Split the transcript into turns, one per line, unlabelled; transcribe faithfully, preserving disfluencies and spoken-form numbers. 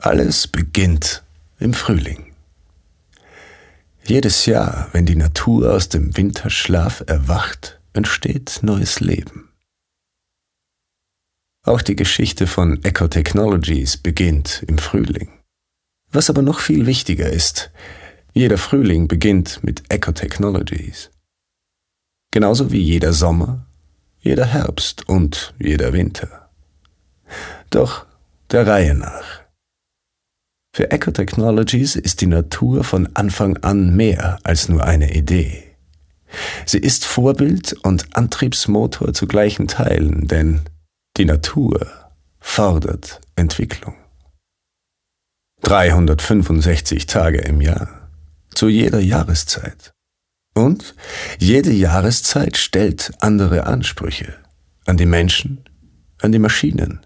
Alles beginnt im Frühling. Jedes Jahr, wenn die Natur aus dem Winterschlaf erwacht, entsteht neues Leben. Auch die Geschichte von Echo Technologies beginnt im Frühling. Was aber noch viel wichtiger ist, jeder Frühling beginnt mit Echo Technologies. Genauso wie jeder Sommer, jeder Herbst und jeder Winter. Doch der Reihe nach. Für Echo Technologies ist die Natur von Anfang an mehr als nur eine Idee. Sie ist Vorbild und Antriebsmotor zu gleichen Teilen, denn die Natur fordert Entwicklung. dreihundertfünfundsechzig Tage im Jahr, zu jeder Jahreszeit. Und jede Jahreszeit stellt andere Ansprüche an die Menschen, an die Maschinen,